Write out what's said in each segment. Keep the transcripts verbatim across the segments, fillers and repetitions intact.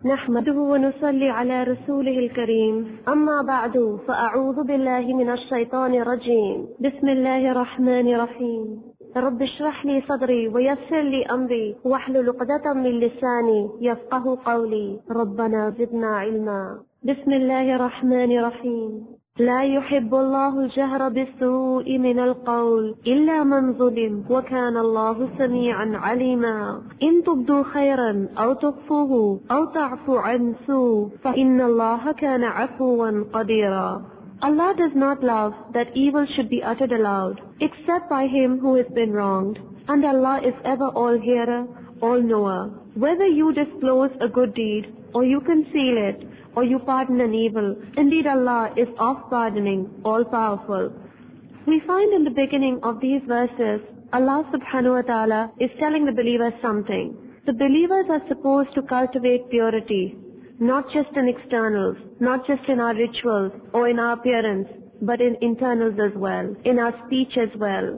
نحمده ونصلي على رسوله الكريم أما بعد فأعوذ بالله من الشيطان الرجيم بسم الله الرحمن الرحيم رب اشرح لي صدري ويسر لي أمري واحلل عقدة من لساني يفقه قولي ربنا زدنا علما. بسم الله الرحمن الرحيم. لا يحب الله الجهر بالسوء من القول إلا من ظلم وكان الله سميعا عليما. إن تبدوا خيرا أو تخفوه أو تعفو عن سوء فإن الله كان عفوا قديرا. Allah does not love that evil should be uttered aloud except by him who has been wronged, and Allah is ever all hearer, all knower. Whether you disclose a good deed or you conceal it, or you pardon an evil, indeed Allah is oft pardoning, all powerful. We find in the beginning of these verses, Allah subhanahu wa ta'ala is telling the believers something. The believers are supposed to cultivate purity, not just in externals, not just in our rituals or in our appearance, but in internals as well, in our speech as well.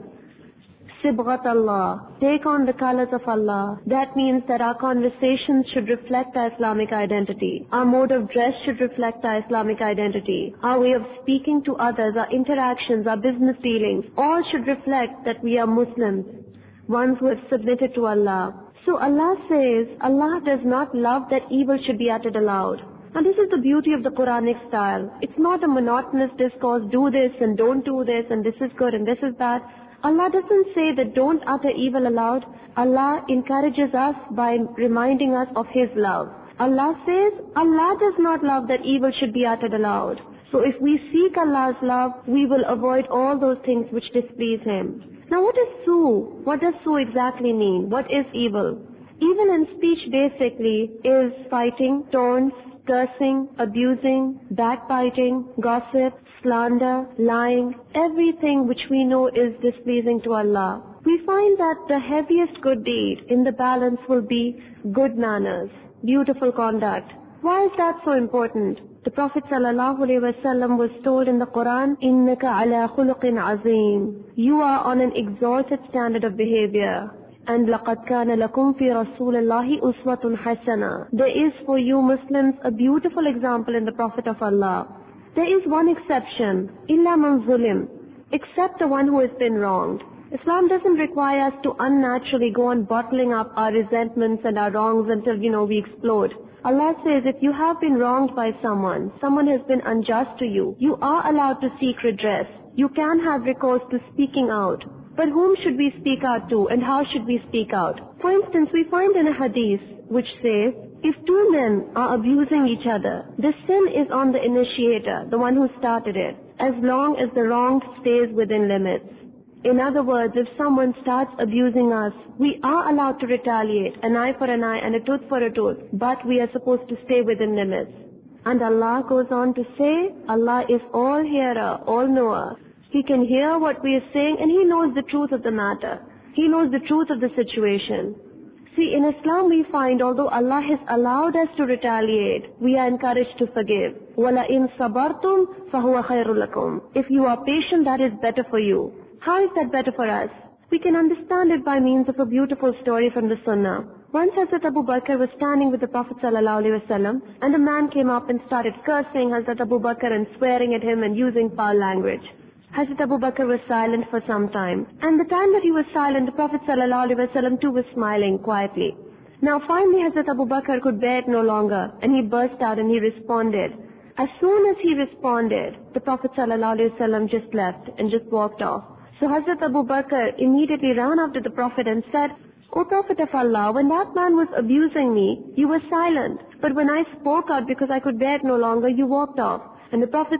Sibghat Allah, take on the colors of Allah. That means that our conversations should reflect our Islamic identity. Our mode of dress should reflect our Islamic identity. Our way of speaking to others, our interactions, our business dealings, all should reflect that we are Muslims, ones who have submitted to Allah. So Allah says, Allah does not love that evil should be uttered aloud. And this is the beauty of the Quranic style. It's not a monotonous discourse, do this and don't do this and this is good and this is bad. Allah doesn't say that don't utter evil aloud. Allah encourages us by reminding us of His love. Allah says Allah does not love that evil should be uttered aloud. So if we seek Allah's love, we will avoid all those things which displease Him. Now what is su? What does su exactly mean? What is evil? Evil in speech basically is fighting, taunts, cursing, abusing, backbiting, gossip, slander, lying, everything which we know is displeasing to Allah. We find that the heaviest good deed in the balance will be good manners, beautiful conduct. Why is that so important? The Prophet ﷺ was told in the Quran, إِنَّكَ عَلَى خُلُقٍ عَظِيمٍ. You are on an exalted standard of behavior. And لَقَدْ كَانَ لَكُمْ فِي رَسُولِ اللَّهِ أُسْوَةٌ حَسَنَةٌ. There is for you Muslims a beautiful example in the Prophet of Allah. There is one exception, إِلَّا مَنْ ظُلِمْ, except the one who has been wronged. Islam doesn't require us to unnaturally go on bottling up our resentments and our wrongs until, you know, we explode. Allah says if you have been wronged by someone, someone has been unjust to you, you are allowed to seek redress. You can have recourse to speaking out. But whom should we speak out to and how should we speak out? For instance, we find in a hadith which says, if two men are abusing each other, the sin is on the initiator, the one who started it, as long as the wrong stays within limits. In other words, if someone starts abusing us, we are allowed to retaliate, an eye for an eye and a tooth for a tooth, but we are supposed to stay within limits. And Allah goes on to say, Allah is all hearer, all knower. He can hear what we are saying and He knows the truth of the matter. He knows the truth of the situation. See, in Islam we find although Allah has allowed us to retaliate, we are encouraged to forgive. وَلَئِن صَبَرْتُمْ فَهُوَ خَيْرٌ لَكُمْ. If you are patient, that is better for you. How is that better for us? We can understand it by means of a beautiful story from the Sunnah. Once Hazrat Abu Bakr was standing with the Prophet ﷺ and a man came up and started cursing Hazrat Abu Bakr and swearing at him and using foul language. Hazrat Abu Bakr was silent for some time, and the time that he was silent, the Prophet ﷺ too was smiling quietly. Now finally Hazrat Abu Bakr could bear it no longer, and he burst out and he responded. As soon as he responded, the Prophet ﷺ just left and just walked off. So Hazrat Abu Bakr immediately ran after the Prophet and said, O Prophet of Allah, when that man was abusing me, you were silent. But when I spoke out because I could bear it no longer, you walked off. And the Prophet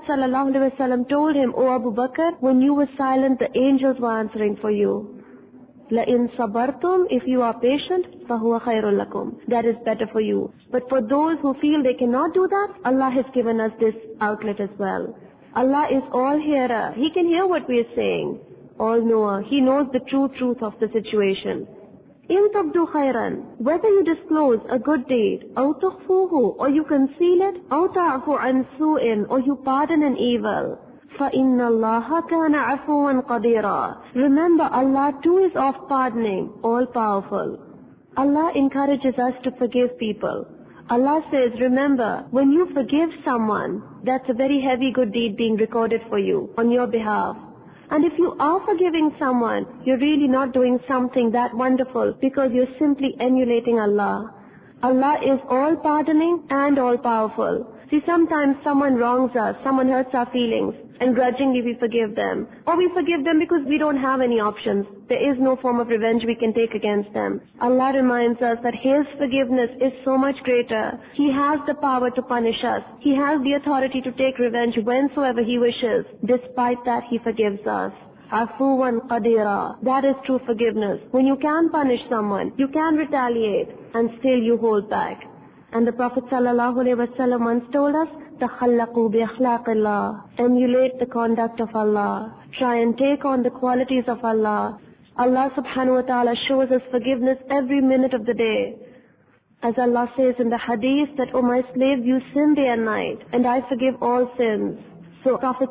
ﷺ told him, O Abu Bakr, when you were silent, the angels were answering for you. لَإِن صَبَرْتُمْ. If you are patient, فَهُوَ خَيْرٌ لَكُمْ. That is better for you. But for those who feel they cannot do that, Allah has given us this outlet as well. Allah is all hearer. He can hear what we are saying. All knower. He knows the true truth of the situation. إِن تَبْدُوا خَيْرًا. Whether you disclose a good deed, أَوْ تُخْفُوهُ, or you conceal it, أَوْ تَعْفُوا عَنْ سُوءٍ, or you pardon an evil, فَإِنَّ اللَّهَ كَانَ عَفُوًّا قَدِيرًا. Remember, Allah too is of pardoning, all powerful. Allah encourages us to forgive people. Allah says, remember, when you forgive someone, that's a very heavy good deed being recorded for you on your behalf. And if you are forgiving someone, you're really not doing something that wonderful because you're simply emulating Allah. Allah is all pardoning and all powerful. See, sometimes someone wrongs us, someone hurts our feelings, and grudgingly we forgive them. Or we forgive them because we don't have any options. There is no form of revenge we can take against them. Allah reminds us that His forgiveness is so much greater. He has the power to punish us. He has the authority to take revenge whensoever He wishes. Despite that, He forgives us. Afuwan qadira. That is true forgiveness. When you can punish someone, you can retaliate, and still you hold back. And the Prophet ﷺ once told us, تَخَلَّقُوا بِأَخْلَاقِ اللَّهِ. Emulate the conduct of Allah. Try and take on the qualities of Allah. Allah subhanahu wa ta'ala shows us forgiveness every minute of the day. As Allah says in the hadith that, O my slave, you sin day and night, and I forgive all sins. So Prophet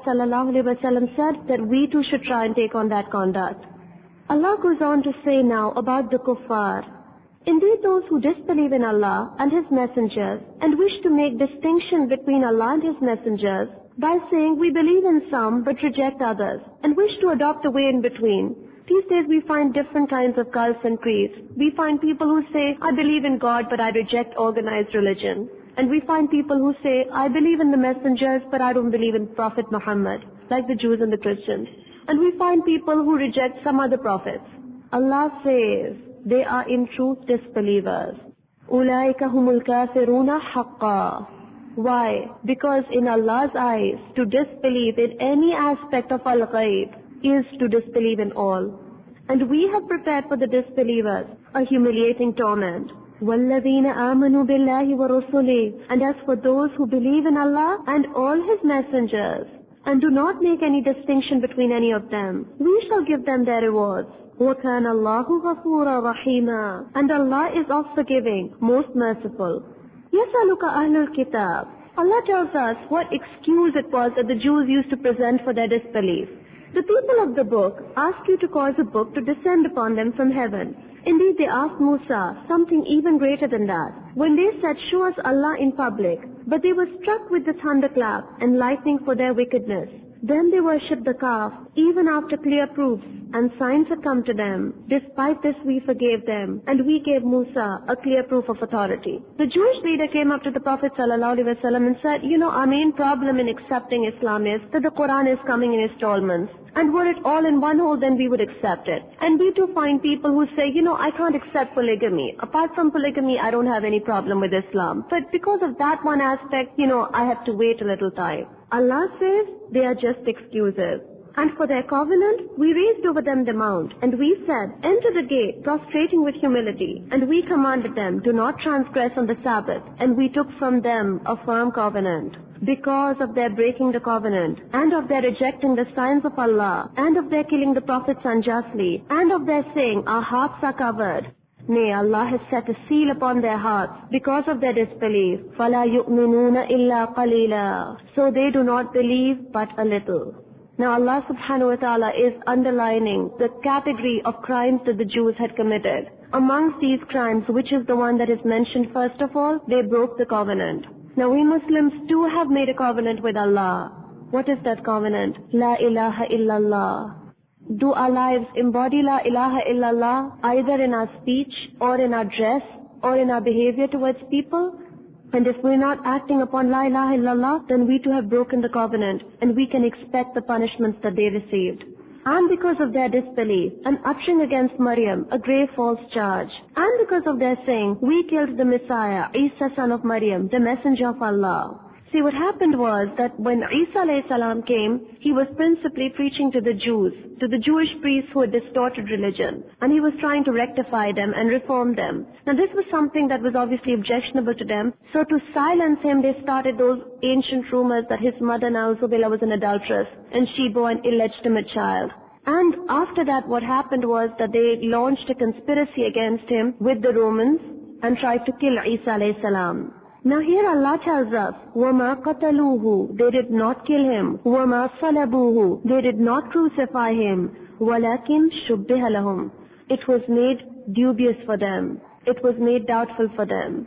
ﷺ said that we too should try and take on that conduct. Allah goes on to say now about the kuffar. Indeed, those who disbelieve in Allah and His messengers and wish to make distinction between Allah and His messengers by saying we believe in some but reject others and wish to adopt a way in between. These days we find different kinds of cults and creeds. We find people who say, I believe in God but I reject organized religion. And we find people who say, I believe in the messengers but I don't believe in Prophet Muhammad, like the Jews and the Christians. And we find people who reject some other prophets. Allah says, they are in truth disbelievers. أُولَٰئِكَ هُمُ الْكَافِرُونَ حَقًّا. Why? Because in Allah's eyes, to disbelieve in any aspect of al-ghaib is to disbelieve in all. And we have prepared for the disbelievers a humiliating torment. وَالَّذِينَ آمَنُوا بِاللَّهِ وَرُسُلِهِ. And as for those who believe in Allah and all His messengers, and do not make any distinction between any of them, we shall give them their rewards. وَكَانَ اللَّهُ غَفُورًا رَحِيمًا. And Allah is oft forgiving, most merciful. يَسْأَلُكَ أَهْلُ الْكِتَابِ. Allah tells us what excuse it was that the Jews used to present for their disbelief. The people of the book ask you to cause a book to descend upon them from heaven. Indeed, they asked Musa something even greater than that, when they said, show us Allah in public. But they were struck with the thunderclap and lightning for their wickedness. Then they worshipped the calf, even after clear proofs and signs had come to them. Despite this we forgave them, and we gave Musa a clear proof of authority. The Jewish leader came up to the Prophet ﷺ and said, you know, our main problem in accepting Islam is that the Quran is coming in installments. And were it all in one whole, then we would accept it. And we too find people who say, you know, I can't accept polygamy. Apart from polygamy, I don't have any problem with Islam. But because of that one aspect, you know, I have to wait a little time. Allah says they are just excuses. And for their covenant, we raised over them the mount, and we said, enter the gate, prostrating with humility. And we commanded them, do not transgress on the Sabbath. And we took from them a firm covenant. Because of their breaking the covenant, and of their rejecting the signs of Allah, and of their killing the prophets unjustly, and of their saying, our hearts are covered. Nay, Allah has set a seal upon their hearts because of their disbelief. فَلَا يُؤْمِنُونَ إِلَّا قَلِيلًا. So they do not believe but a little. Now Allah subhanahu wa ta'ala is underlining the category of crimes that the Jews had committed. Amongst these crimes, which is the one that is mentioned first of all, they broke the covenant. Now we Muslims too have made a covenant with Allah. What is that covenant? La ilaha illallah. Do our lives embody La ilaha illallah either in our speech or in our dress or in our behavior towards people? And if we're not acting upon La ilaha illallah, then we too have broken the covenant and we can expect the punishments that they received. And because of their disbelief and uttering against Maryam a grave false charge, and because of their saying, we killed the Messiah, Isa son of Maryam, the messenger of Allah. See, what happened was that when Isa alayhi salam came, he was principally preaching to the Jews, to the Jewish priests who had distorted religion, and he was trying to rectify them and reform them. Now this was something that was obviously objectionable to them, so to silence him they started those ancient rumors that his mother Na'uzubillah was an adulteress, and she bore an illegitimate child. And after that what happened was that they launched a conspiracy against him with the Romans and tried to kill Isa alayhi salam. Now here Allah tells us, وَمَا قَتَلُوهُ. They did not kill him. وَمَا صَلَبُوهُ. They did not crucify him. وَلَكِنْ شُبِّهَ لَهُمْ. It was made dubious for them. It was made doubtful for them.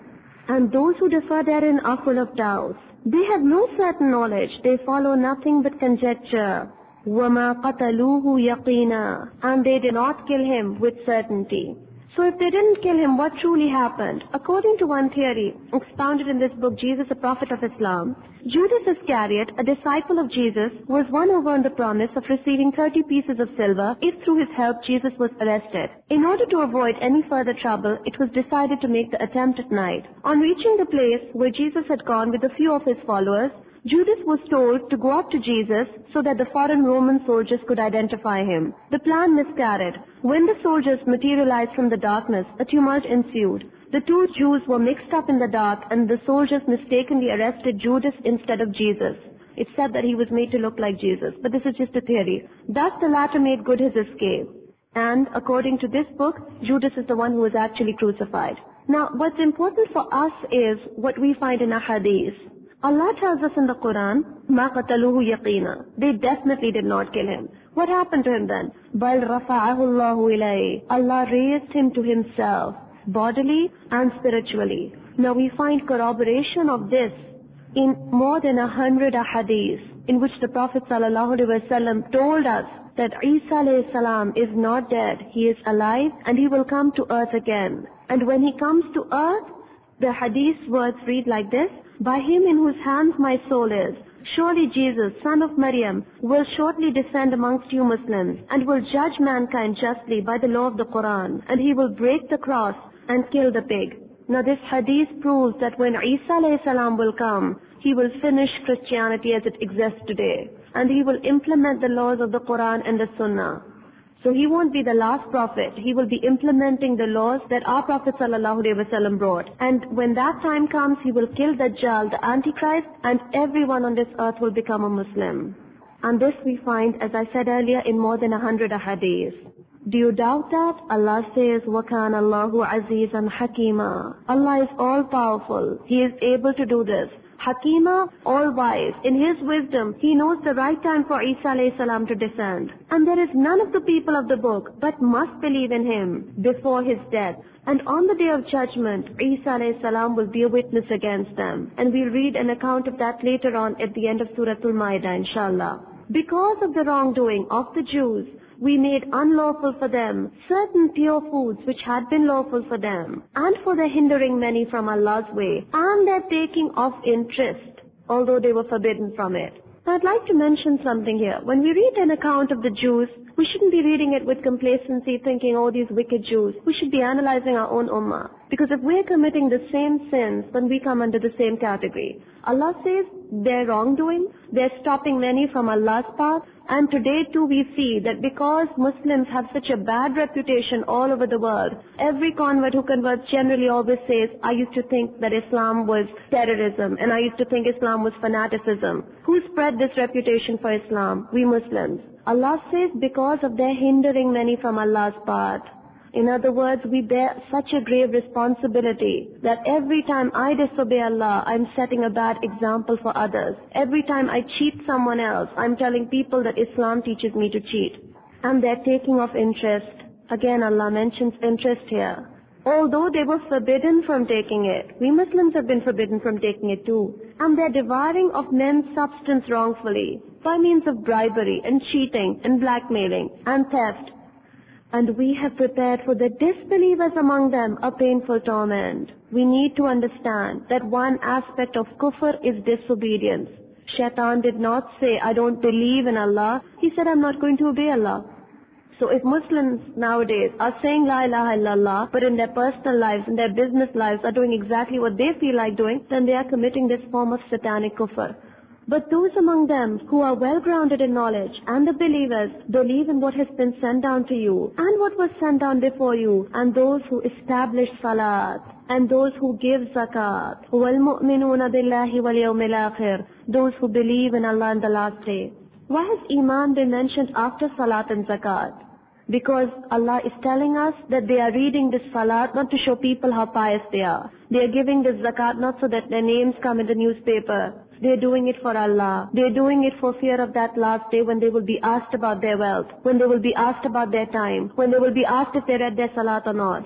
and those who differ therein are full of doubts. They have no certain knowledge, they follow nothing but conjecture. وَمَا قَتَلُوهُ يَقِينًا, and they did not kill him with certainty. So if they didn't kill him, what truly happened? According to one theory, expounded in this book, Jesus, a Prophet of Islam, Judas Iscariot, a disciple of Jesus, was won over on the promise of receiving thirty pieces of silver if through his help Jesus was arrested. In order to avoid any further trouble, it was decided to make the attempt at night. On reaching the place where Jesus had gone with a few of his followers, Judas was told to go up to Jesus so that the foreign Roman soldiers could identify him. The plan miscarried. When the soldiers materialized from the darkness, a tumult ensued. The two Jews were mixed up in the dark, and the soldiers mistakenly arrested Judas instead of Jesus. It's said that he was made to look like Jesus, but this is just a theory. Thus the latter made good his escape. And according to this book, Judas is the one who was actually crucified. Now, what's important for us is what we find in a hadith. Allah tells us in the Quran, مَا قَتَلُوهُ يَقِينًا. They definitely did not kill him. What happened to him then? بَلْ رَفَعَهُ اللَّهُ إِلَيْهِ. Allah raised him to himself, bodily and spiritually. Now we find corroboration of this in more than a hundred ahadith, in which the Prophet ﷺ told us that Isa alayhi salam is not dead, he is alive and he will come to earth again. And when he comes to earth, the hadith words read like this, by him in whose hands my soul is, surely Jesus, son of Maryam, will shortly descend amongst you Muslims and will judge mankind justly by the law of the Quran, and he will break the cross and kill the pig. Now this hadith proves that when Isa alayhi salam will come, he will finish Christianity as it exists today, and he will implement the laws of the Quran and the Sunnah. So he won't be the last prophet. He will be implementing the laws that our Prophet ﷺ brought. And when that time comes, he will kill Dajjal, the Antichrist, and everyone on this earth will become a Muslim. And this we find, as I said earlier, in more than a hundred ahadith. Do you doubt that? Allah says, وَكَانَ اللَّهُ عَزِيزًا حَكِيمًا. Allah is all-powerful. He is able to do this. Hakima, all-wise. In His wisdom, He knows the right time for Isa alayhi salam to descend. And there is none of the people of the book but must believe in Him before His death. And on the day of judgment, Isa alayhi salam will be a witness against them. And we'll read an account of that later on at the end of Surah Al-Ma'idah, inshallah. Because of the wrongdoing of the Jews, we made unlawful for them certain pure foods which had been lawful for them, and for their hindering many from Allah's way, and their taking of interest, although they were forbidden from it. Now I'd like to mention something here. When we read an account of the Jews, we shouldn't be reading it with complacency, thinking, oh, these wicked Jews. We should be analyzing our own ummah. Because if we're committing the same sins, then we come under the same category. Allah says they're wrongdoing, they're stopping many from Allah's path, and today too we see that because Muslims have such a bad reputation all over the world, every convert who converts generally always says, I used to think that Islam was terrorism, and I used to think Islam was fanaticism. Who spread this reputation for Islam? We Muslims. Allah says because of their hindering many from Allah's path. In other words, we bear such a grave responsibility that every time I disobey Allah, I'm setting a bad example for others. Every time I cheat someone else, I'm telling people that Islam teaches me to cheat. And they're taking of interest. Again, Allah mentions interest here. Although they were forbidden from taking it, we Muslims have been forbidden from taking it too. And they're devouring of men's substance wrongfully by means of bribery and cheating and blackmailing and theft. And we have prepared for the disbelievers among them a painful torment. We need to understand that one aspect of kufr is disobedience. Shaitan did not say, I don't believe in Allah. He said, I'm not going to obey Allah. So if Muslims nowadays are saying La ilaha illallah, but in their personal lives, in their business lives are doing exactly what they feel like doing, then they are committing this form of satanic kufr. But those among them who are well grounded in knowledge and the believers believe in what has been sent down to you and what was sent down before you, and those who establish salat and those who give zakat, وَالْمُؤْمِنُونَ بِاللَّهِ وَالْيَوْمِ الْآخِرِ, those who believe in Allah and the last day. Why has Iman been mentioned after salat and zakat? Because Allah is telling us that they are reading this salat not to show people how pious they are. They are giving this zakat not so that their names come in the newspaper. They are doing it for Allah. They are doing it for fear of that last day when they will be asked about their wealth, when they will be asked about their time, when they will be asked if they read their salat or not.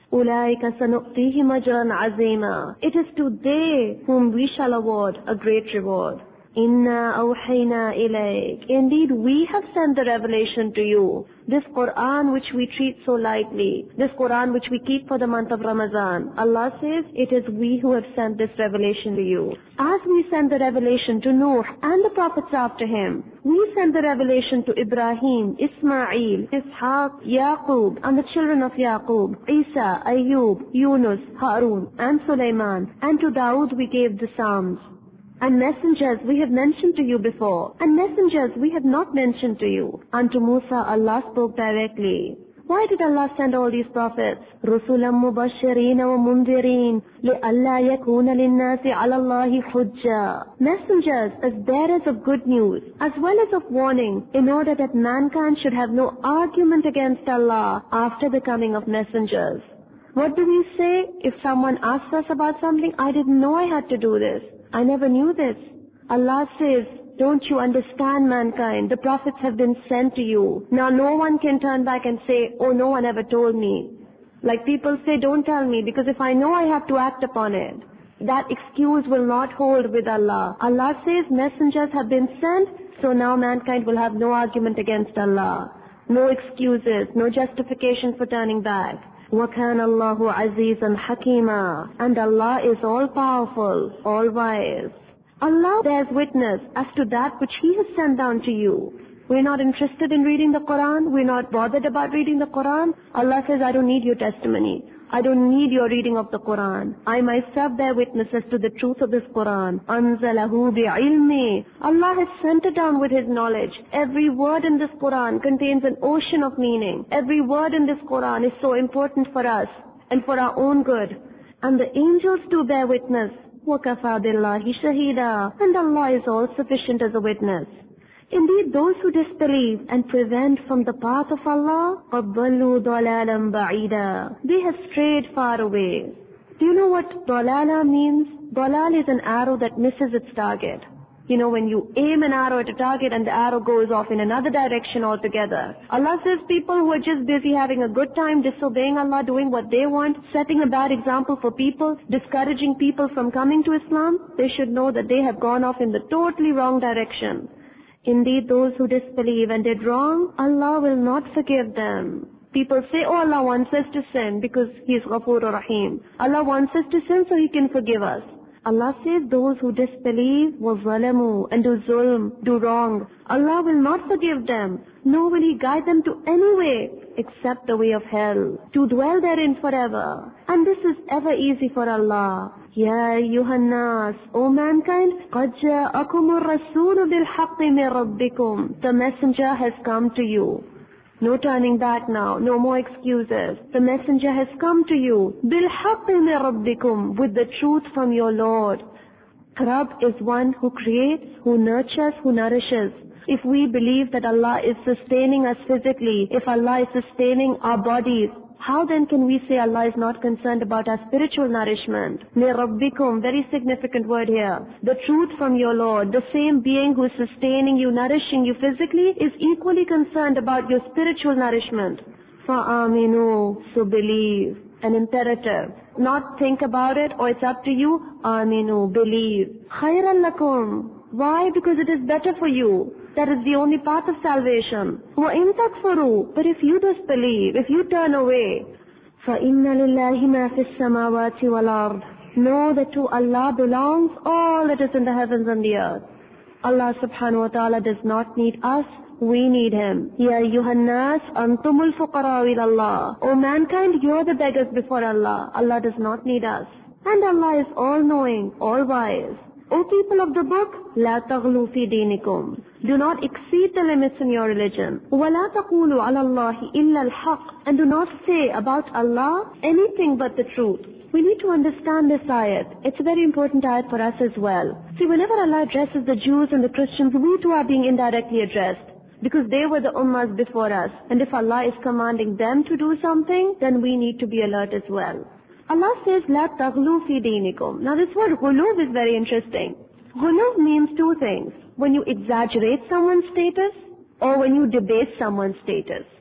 أُولَٰئِكَ سَنُؤْتِيهِمْ أَجْرًا عَظِيمًا. It is to they whom we shall award a great reward. Inna awhayna ilayk. Indeed, we have sent the revelation to you. This Quran which we treat so lightly, this Quran which we keep for the month of Ramadan, Allah says, it is we who have sent this revelation to you. As we sent the revelation to Nuh and the prophets after him, we sent the revelation to Ibrahim, Ismail, Ishaq, Yaqub, and the children of Yaqub, Isa, Ayub, Yunus, Harun, and Sulaiman, and to Dawood we gave the Psalms. And messengers we have mentioned to you before, and messengers we have not mentioned to you. Unto Musa Allah spoke directly. Why did Allah send all these prophets? رُسُلًا مُبَشِّرِينَ وَمُنذِرِينَ لِأَلَّا يَكُونَ لِلنَّاسِ عَلَى اللَّهِ حُجَّةٌ. Messengers as bearers of good news, as well as of warning, in order that mankind should have no argument against Allah after the coming of messengers. What do we say if someone asks us about something? I didn't know I had to do this. I never knew this. Allah says, don't you understand, mankind? The prophets have been sent to you. Now no one can turn back and say, oh, no one ever told me. Like people say, don't tell me, because if I know I have to act upon it. That excuse will not hold with Allah. Allah says messengers have been sent, so now mankind will have no argument against Allah. No excuses, no justification for turning back. وَكَانَ اللَّهُ عَزِيزًا حَكِيمًا. And Allah is all-powerful, all-wise. Allah bears witness as to that which He has sent down to you. We're not interested in reading the Quran. We're not bothered about reading the Quran. Allah says, I don't need your testimony. I don't need your reading of the Quran. I myself bear witness as to the truth of this Quran. أَنزَلَهُ بِعِلْمِ. Allah has sent it down with His knowledge. Every word in this Quran contains an ocean of meaning. Every word in this Quran is so important for us and for our own good. And the angels too bear witness. وَكَفَى بِاللَّهِ شَهِيدًا. And Allah is all sufficient as a witness. Indeed, those who disbelieve and prevent from the path of Allah, قَضَّلُّوا ضَلَالًا بَعِيدًا. They have strayed far away. Do you know what dalala means? Dalal is an arrow that misses its target. You know, when you aim an arrow at a target and the arrow goes off in another direction altogether. Allah says people who are just busy having a good time, disobeying Allah, doing what they want, setting a bad example for people, discouraging people from coming to Islam, they should know that they have gone off in the totally wrong direction. Indeed, those who disbelieve and did wrong, Allah will not forgive them. People say, oh, Allah wants us to sin because He is Ghafoor Rahim. Allah wants us to sin so He can forgive us. Allah says those who disbelieve, وَظَلَمُوا, and do zulm, do wrong, Allah will not forgive them, nor will He guide them to any way except the way of hell, to dwell therein forever. And this is ever easy for Allah. Ya ayyuhan nas, O mankind, قَدْ جَاءَكُمُ الرَّسُولُ بِالْحَقِّ مِنْ رَبِّكُمْ. The messenger has come to you. No turning back now, no more excuses. The messenger has come to you. بِالْحَقِّ مِنْ رَبِّكُمْ. With the truth from your Lord. Rabb is one who creates, who nurtures, who nourishes. If we believe that Allah is sustaining us physically, if Allah is sustaining our bodies, how then can we say Allah is not concerned about our spiritual nourishment? مِنْ رَبِّكُمْ, very significant word here. The truth from your Lord, the same being who is sustaining you, nourishing you physically, is equally concerned about your spiritual nourishment. فَآمِنُوا, so believe. An imperative. Not think about it or it's up to you. آمِنُوا, believe. خَيْرًا لَكُمْ. Why? Because it is better for you. That is the only path of salvation. وَإِن تَكْفُرُوا. But if you disbelieve, if you turn away, فَإِنَّ لِلَّهِ مَا فِي السَّمَاوَاتِ وَالْأَرْضِ. Know that to Allah belongs all that is in the heavens and the earth. Allah subhanahu wa ta'ala does not need us. We need Him. Ya ayyuhan nas, antumul fuqara ila Allah. O mankind, you are the beggars before Allah. Allah does not need us. And Allah is all-knowing, all-wise. O people of the book, لا تغلوا في دينكم. Do not exceed the limits in your religion. ولا تقولوا على الله إلا الحق. And do not say about Allah anything but the truth. We need to understand this ayat. It's a very important ayat for us as well. See, whenever Allah addresses the Jews and the Christians, we too are being indirectly addressed. Because they were the ummahs before us. And if Allah is commanding them to do something, then we need to be alert as well. Allah says, لا تغلوا في دينكم. Now this word غلو is very interesting. غلو means two things. When you exaggerate someone's status, or when you debase someone's status.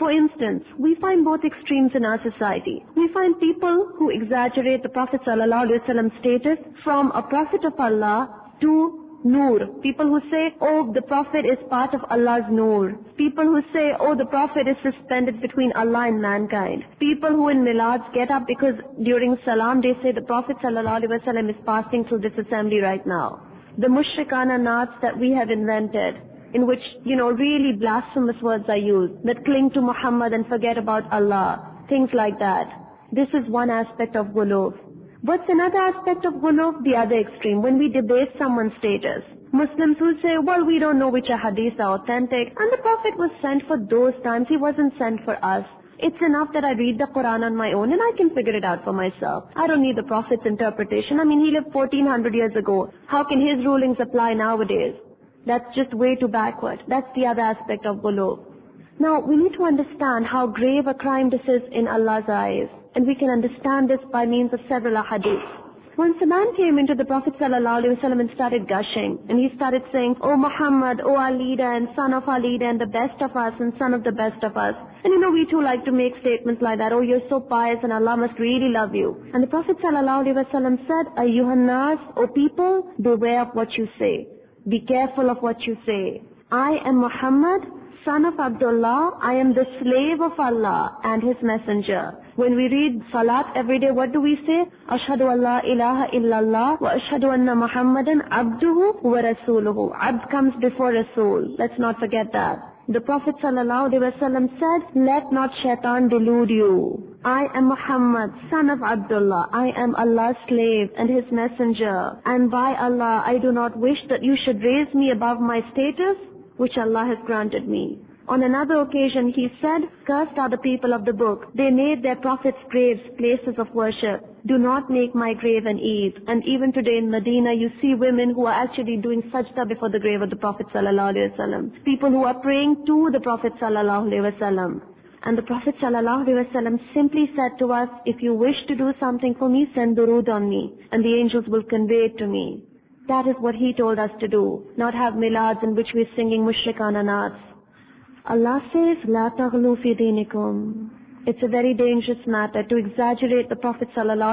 For instance, we find both extremes in our society. We find people who exaggerate the Prophet ﷺ status from a Prophet of Allah to Noor. People who say, oh, the Prophet is part of Allah's Noor. People who say, oh, the Prophet is suspended between Allah and mankind. People who in Milads get up because during Salam they say the Prophet ﷺ is passing through this assembly right now. The mushrikana naats that we have invented, in which, you know, really blasphemous words are used, that cling to Muhammad and forget about Allah, things like that. This is one aspect of ghuluw. What's another aspect of ghuluw? The other extreme, when we debase someone's status. Muslims who say, well, we don't know which hadiths are authentic, and the Prophet was sent for those times, he wasn't sent for us. It's enough that I read the Quran on my own and I can figure it out for myself. I don't need the Prophet's interpretation. I mean, he lived fourteen hundred years ago. How can his rulings apply nowadays? That's just way too backward. That's the other aspect of ghuluw. Now, we need to understand how grave a crime this is in Allah's eyes. And we can understand this by means of several ahadith. Once a man came into the Prophet ﷺ and started gushing, and he started saying, oh Muhammad, oh our leader and son of our leader and the best of us and son of the best of us. And you know, we too like to make statements like that, oh you're so pious and Allah must really love you. And the Prophet ﷺ said, Ayyuhan nas, oh people, beware of what you say. Be careful of what you say. I am Muhammad, son of Abdullah, I am the slave of Allah and His messenger. When we read Salat every day, what do we say? Ashhadu an la ilaha illallah wa ashhadu anna Muhammadan abduhu wa rasuluhu. Abd comes before Rasul. Let's not forget that. The Prophet ﷺ said, let not shaitan delude you. I am Muhammad, son of Abdullah. I am Allah's slave and His messenger. And by Allah, I do not wish that you should raise me above my status, which Allah has granted me. On another occasion, he said, cursed are the people of the book. They made their prophets' graves places of worship. Do not make my grave an Eid. And even today in Medina, you see women who are actually doing sajda before the grave of the Prophet ﷺ. People who are praying to the Prophet ﷺ. And the Prophet ﷺ simply said to us, if you wish to do something for me, send durood on me, and the angels will convey it to me. That is what he told us to do, not have milads in which we're singing mushrikana naats. Allah says, La taghlu fi dinikum. It's a very dangerous matter to exaggerate the Prophet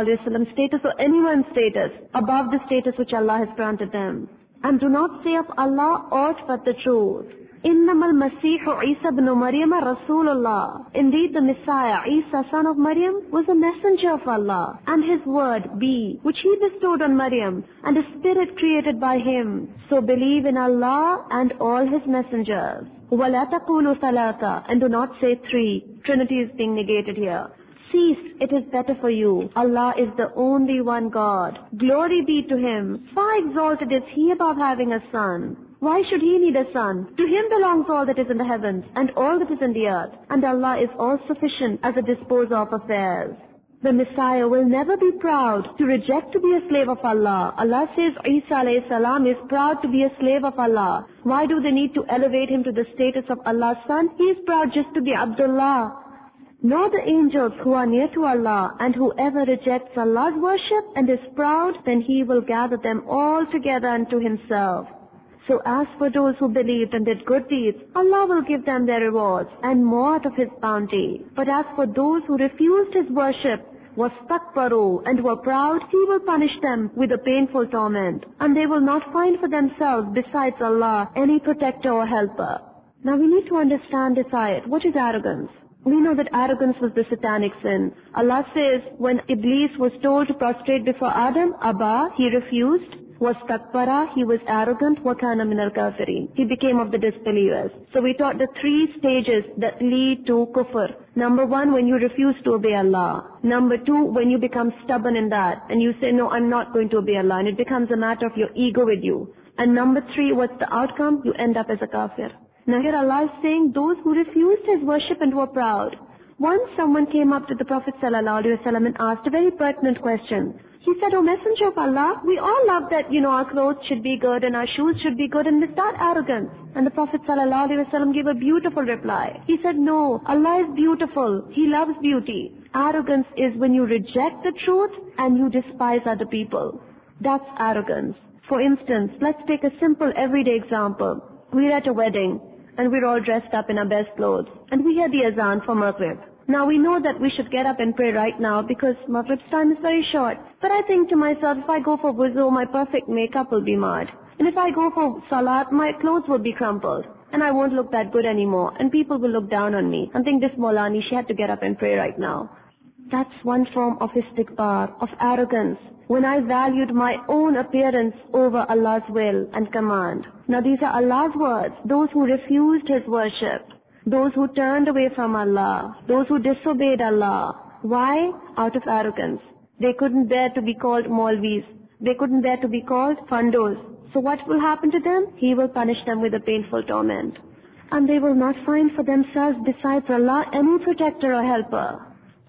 ﷺ status or anyone's status above the status which Allah has granted them. And do not say of Allah aught but the truth. Innamal Masihu Isa ibn Maryam Rasulullah. Indeed, the Messiah, Isa son of Maryam, was a messenger of Allah, and his word, be, which he bestowed on Maryam, and a spirit created by him. So believe in Allah and all his messengers. وَلَا تَقُولُوا ثَلَاثَ. And do not say three. Trinity is being negated here. Cease, it is better for you. Allah is the only one God. Glory be to Him. Far exalted is He above having a son. Why should He need a son? To Him belongs all that is in the heavens and all that is in the earth. And Allah is all-sufficient as a disposer of affairs. The Messiah will never be proud to reject to be a slave of Allah. Allah says Isa alayhi salam is proud to be a slave of Allah. Why do they need to elevate him to the status of Allah's son? He is proud just to be Abdullah. Nor the angels who are near to Allah, and whoever rejects Allah's worship and is proud, then He will gather them all together unto Himself. So as for those who believed and did good deeds, Allah will give them their rewards and more out of His bounty. But as for those who refused His worship, wastakbaru, and were proud, He will punish them with a painful torment, and they will not find for themselves besides Allah any protector or helper. Now we need to understand this ayat. What is arrogance? We know that arrogance was the satanic sin. Allah says, when Iblis was told to prostrate before Adam, Abba, he refused. Wastakbara, he was arrogant. Wakana minal kafirin, he became of the disbelievers. So we taught the three stages that lead to kufr. Number one, when you refuse to obey Allah. Number two, when you become stubborn in that, and you say, no, I'm not going to obey Allah, and it becomes a matter of your ego with you. And number three, what's the outcome? You end up as a kafir. Now here Allah is saying, those who refused His worship and were proud. Once someone came up to the Prophet ﷺ and asked a very pertinent question. He said, O Messenger of Allah, we all love that, you know, our clothes should be good and our shoes should be good, and is that arrogance? And the Prophet ﷺ gave a beautiful reply. He said, no, Allah is beautiful. He loves beauty. Arrogance is when you reject the truth and you despise other people. That's arrogance. For instance, let's take a simple everyday example. We're at a wedding, and we're all dressed up in our best clothes, and we hear the azan for Maghrib. Now we know that we should get up and pray right now because Maghrib's time is very short. But I think to myself, if I go for wuzu, my perfect makeup will be marred. And if I go for salat, my clothes will be crumpled. And I won't look that good anymore. And people will look down on me and think this Maulani, she had to get up and pray right now. That's one form of istikbar, of arrogance. When I valued my own appearance over Allah's will and command. Now these are Allah's words. Those who refused His worship. Those who turned away from Allah. Those who disobeyed Allah. Why? Out of arrogance. They couldn't bear to be called Maulvis. They couldn't bear to be called Fandos. So what will happen to them? He will punish them with a painful torment. And they will not find for themselves besides Allah any protector or helper.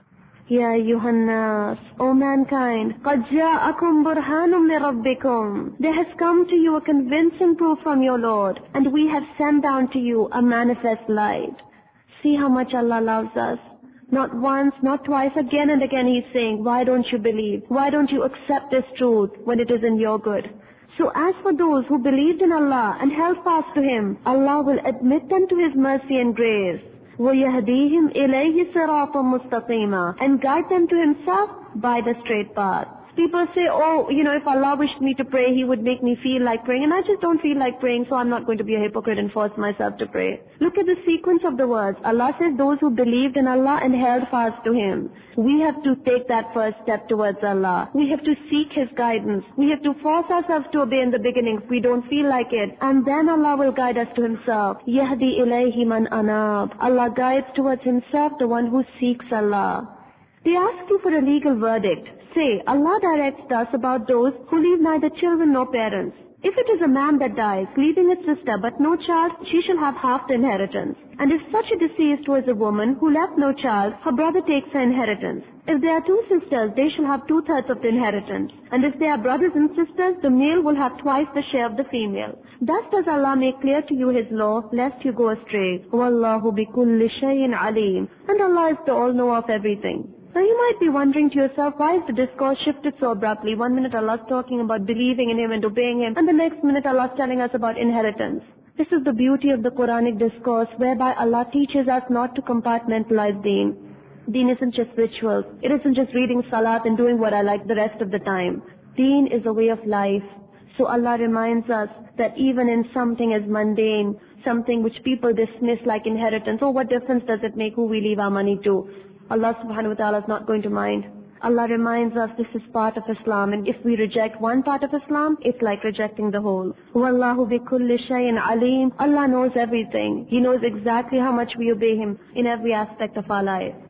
Ya Yuhannas, O mankind, قَدْ جَاءَكُمْ بُرْهَانٌ مِّن رَبِّكُمْ. There has come to you a convincing proof from your Lord, and we have sent down to you a manifest light. See how much Allah loves us. Not once, not twice, again and again He's saying, why don't you believe? Why don't you accept this truth when it is in your good? So as for those who believed in Allah and held fast to Him, Allah will admit them to His mercy and grace. وَيَهْدِيهِمْ إِلَيْهِ صِرَاطًا مُسْتَقِيمًا, and guide them to Himself by the straight path. People say, oh, you know, if Allah wished me to pray, He would make me feel like praying. And I just don't feel like praying, so I'm not going to be a hypocrite and force myself to pray. Look at the sequence of the words. Allah says those who believed in Allah and held fast to Him. We have to take that first step towards Allah. We have to seek His guidance. We have to force ourselves to obey in the beginning if we don't feel like it. And then Allah will guide us to Himself. يَهْدِي إِلَيْهِ مَنْ أَنَابَ. Allah guides towards Himself the one who seeks Allah. They ask you for a legal verdict. Say, Allah directs us about those who leave neither children nor parents. If it is a man that dies, leaving a sister but no child, she shall have half the inheritance. And if such a deceased was a woman who left no child, her brother takes her inheritance. If there are two sisters, they shall have two-thirds of the inheritance. And if they are brothers and sisters, the male will have twice the share of the female. Thus does Allah make clear to you His law, lest you go astray. Wallahu bikulli shay'in alim. And Allah is the all-knower of everything. Now you might be wondering to yourself, why is the discourse shifted so abruptly? One minute Allah is talking about believing in Him and obeying Him, and the next minute Allah is telling us about inheritance. This is the beauty of the Quranic discourse, whereby Allah teaches us not to compartmentalize deen. Deen isn't just rituals. It isn't just reading salat and doing what I like the rest of the time. Deen is a way of life. So Allah reminds us that even in something as mundane, something which people dismiss like inheritance, oh, what difference does it make who we leave our money to? Allah subhanahu wa ta'ala is not going to mind. Allah reminds us this is part of Islam, and if we reject one part of Islam, it's like rejecting the whole. Wallahu bi kulli shay'in alim. Allah knows everything. He knows exactly how much we obey Him in every aspect of our life.